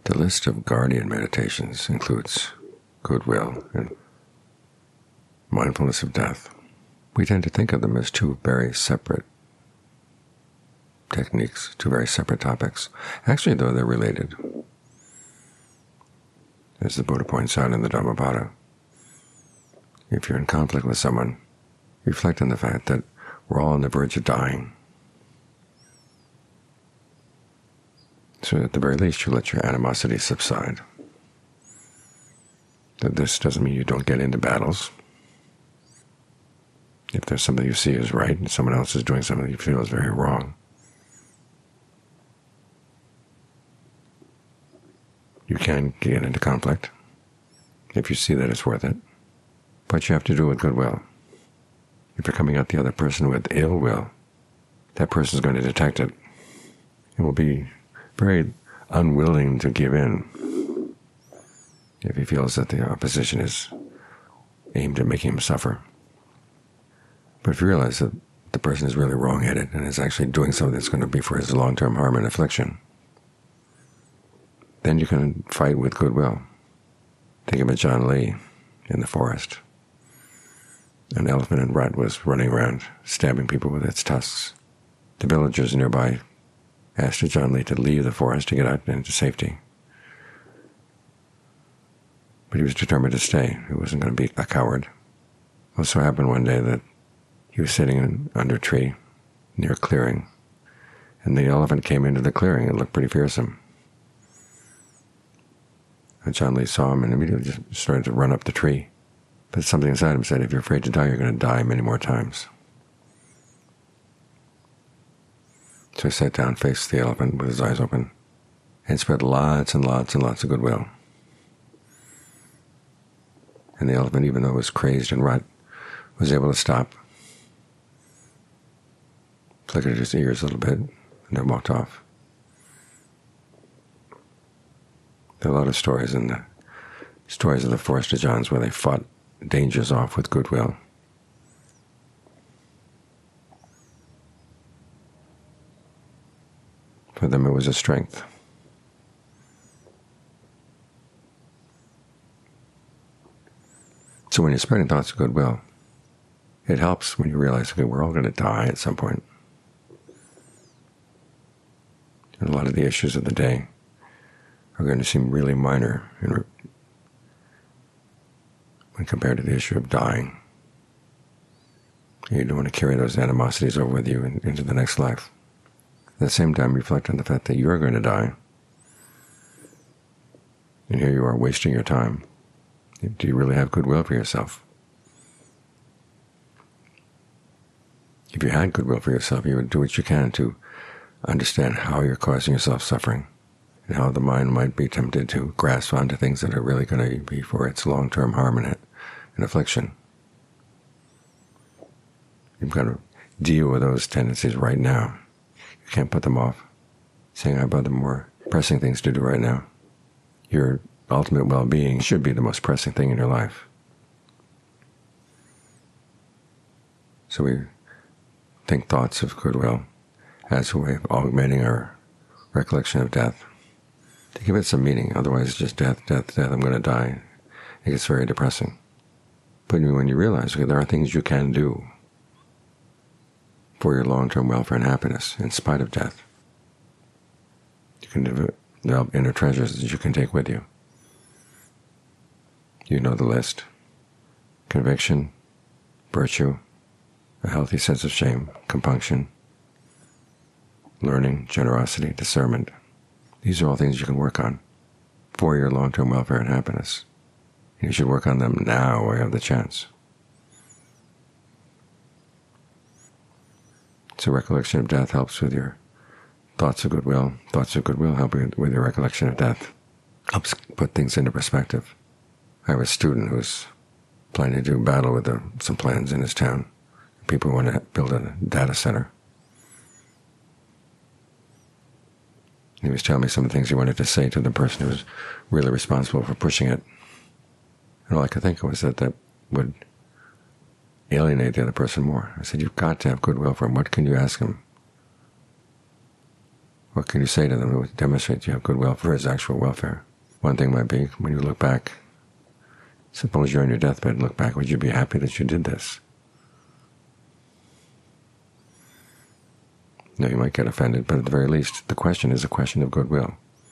The list of guardian meditations includes goodwill and mindfulness of death. We tend to think of them as two very separate techniques, two very separate topics. Actually, though, they're related. As the Buddha points out in the Dhammapada, if you're in conflict with someone, reflect on the fact that we're all on the verge of dying. So at the very least, you let your animosity subside. That this doesn't mean you don't get into battles. If there's something you see is right and someone else is doing something you feel is very wrong, you can get into conflict if you see that it's worth it. But you have to do it with goodwill. If you're coming at the other person with ill will, that person is going to detect it and will be very unwilling to give in if he feels that the opposition is aimed at making him suffer. But if you realize that the person is really wrong-headed and is actually doing something that's going to be for his long-term harm and affliction, then you can fight with goodwill. Think of Ajaan Lee in the forest. An elephant and rat was running around, stabbing people with its tusks. The villagers nearby asked Ajaan Lee to leave the forest to get out into safety. But he was determined to stay. He wasn't going to be a coward. Well, it so happened one day that he was sitting under a tree near a clearing, and the elephant came into the clearing. It looked pretty fearsome. Ajaan Lee saw him and immediately just started to run up the tree. But something inside him said, if you're afraid to die, you're going to die many more times. So he sat down, faced the elephant with his eyes open, and spread lots and lots and lots of goodwill. And the elephant, even though it was crazed and rut, was able to stop, flickered his ears a little bit, and then walked off. There are a lot of stories in the stories of the forest Ajaans where they fought dangers off with goodwill. For them it was a strength. So when you're spreading thoughts of goodwill, it helps when you realize, okay, we're all going to die at some point. And a lot of the issues of the day are going to seem really minor when compared to the issue of dying. You don't want to carry those animosities over with you into the next life. At the same time, reflect on the fact that you're going to die. And here you are wasting your time. Do you really have goodwill for yourself? If you had goodwill for yourself, you would do what you can to understand how you're causing yourself suffering and how the mind might be tempted to grasp onto things that are really going to be for its long-term harm and affliction. You've got to deal with those tendencies right now. You can't put them off, saying, I've other more pressing things to do right now. Your ultimate well-being should be the most pressing thing in your life. So we think thoughts of goodwill as a way of augmenting our recollection of death, to give it some meaning. Otherwise, it's just death, death, death, I'm going to die. It gets very depressing. But when you realize, okay, there are things you can do for your long-term welfare and happiness in spite of death. You can develop inner treasures that you can take with you. You know the list. Conviction, virtue, a healthy sense of shame, compunction, learning, generosity, discernment. These are all things you can work on for your long-term welfare and happiness. You should work on them now while you have the chance. So recollection of death helps with your thoughts of goodwill. Thoughts of goodwill help with your recollection of death. Helps put things into perspective. I have a student who's planning to do battle with some plans in his town. People want to build a data center. He was telling me some of the things he wanted to say to the person who was really responsible for pushing it. And all I could think of was that would alienate the other person more. I said, you've got to have goodwill for him. What can you ask him? What can you say to them that would demonstrate you have goodwill for his actual welfare? One thing might be, when you look back, suppose you're on your deathbed and look back, would you be happy that you did this? No, you might get offended, but at the very least, the question is a question of goodwill.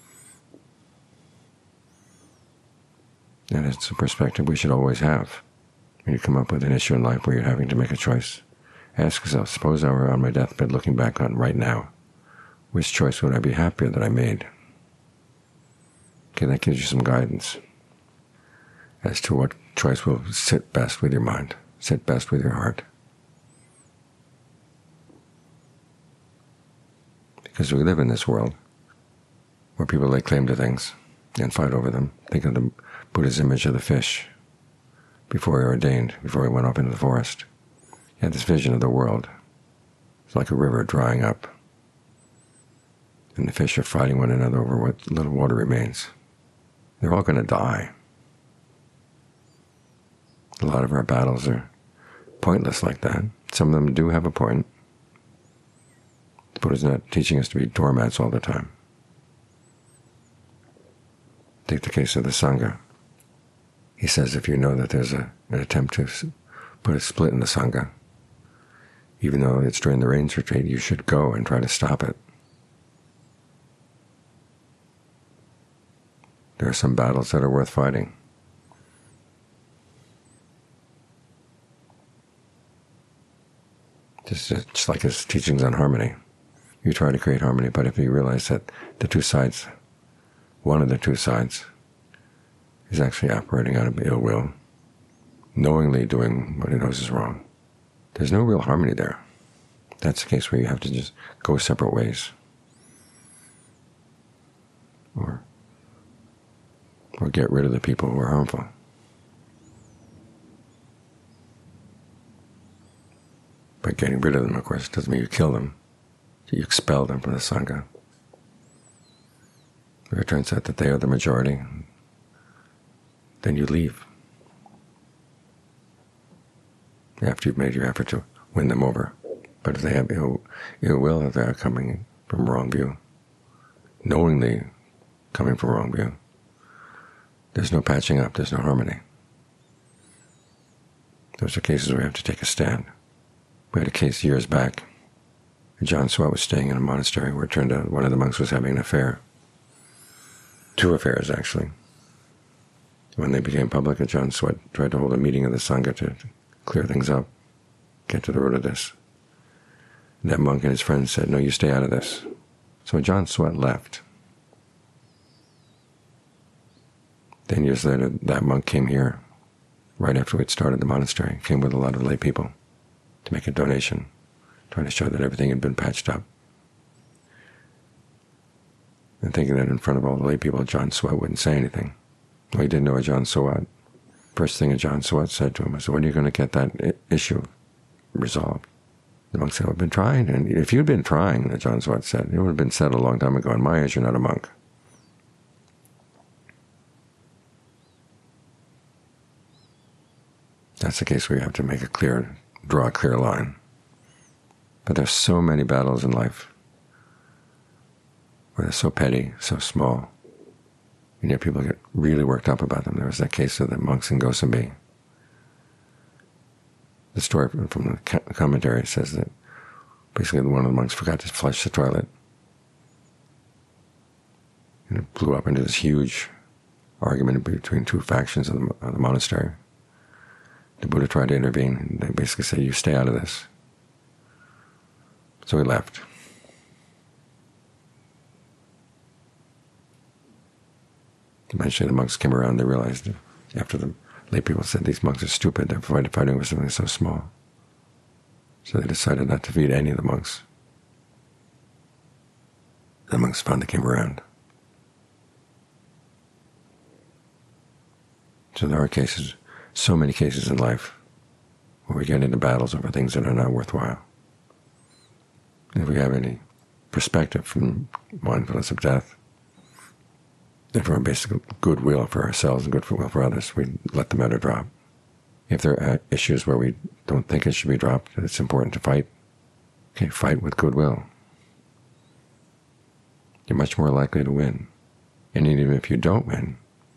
And it's a perspective we should always have. When you come up with an issue in life where you're having to make a choice, ask yourself, suppose I were on my deathbed looking back on right now, which choice would I be happier that I made? Okay, that gives you some guidance as to what choice will sit best with your mind, sit best with your heart. Because we live in this world where people lay claim to things and fight over them. Think of the Buddha's image of the fish before he ordained, before he went off into the forest. He had this vision of the world. It's like a river drying up, and the fish are fighting one another over what little water remains. They're all going to die. A lot of our battles are pointless like that. Some of them do have a point. The Buddha's not teaching us to be doormats all the time. Take the case of the Sangha. He says if you know that there's an attempt to put a split in the Sangha, even though it's during the rains retreat, you should go and try to stop it. There are some battles that are worth fighting. Just like his teachings on harmony. You try to create harmony, but if you realize that the two sides, one of the two sides, is actually operating out of ill will, knowingly doing what he knows is wrong, there's no real harmony there. That's the case where you have to just go separate ways. Or get rid of the people who are harmful. But getting rid of them, of course, doesn't mean you kill them. You expel them from the Sangha. If it turns out that they are the majority, then you leave after you've made your effort to win them over. But if they have ill will, if they are coming from wrong view, knowingly coming from wrong view, there's no patching up, there's no harmony. Those are cases where we have to take a stand. We had a case years back. Ajahn Suwat was staying in a monastery where it turned out one of the monks was having an affair. Two affairs, actually. When they became public, Ajahn Suwat tried to hold a meeting of the Sangha to clear things up, get to the root of this. And that monk and his friends said, no, you stay out of this. So Ajahn Suwat left. Then years later, that monk came here, right after we'd started the monastery, came with a lot of lay people to make a donation, trying to show that everything had been patched up. And thinking that in front of all the lay people, Ajahn Suwat wouldn't say anything. Well, he didn't know Ajahn Suwat. First thing Ajahn Suwat said to him was, when are you going to get that issue resolved? The monk said, I've been trying. And if you'd been trying, Ajahn Suwat said, it would have been said a long time ago. In my age, you're not a monk. That's the case where you have to draw a clear line. But there's so many battles in life where they're so petty, so small, and yet people get really worked up about them. There was that case of the monks in Gosambi. The story from the commentary says that basically one of the monks forgot to flush the toilet. And it blew up into this huge argument between two factions of the monastery. The Buddha tried to intervene, and they basically said, you stay out of this. So he left. Eventually the monks came around, they realized, after the lay people said, these monks are stupid, they're fighting over something so small. So they decided not to feed any of the monks. The monks finally came around. So there are cases, so many cases in life, where we get into battles over things that are not worthwhile. If we have any perspective from mindfulness of death, and from a basic goodwill for ourselves and goodwill for others, we let the matter drop. If there are issues where we don't think it should be dropped, it's important to fight. Okay, fight with goodwill. you're much more likely to win. And even if you don't win,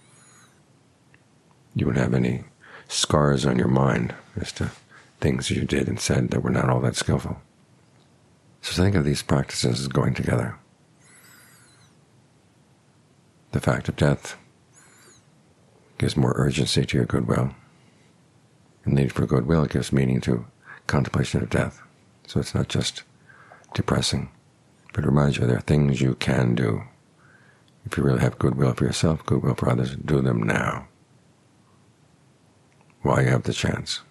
you won't have any scars on your mind as to things you did and said that were not all that skillful. So think of these practices as going together. The fact of death gives more urgency to your goodwill. And the need for goodwill gives meaning to contemplation of death. So it's not just depressing, but it reminds you there are things you can do. If you really have goodwill for yourself, goodwill for others, do them now, while you have the chance.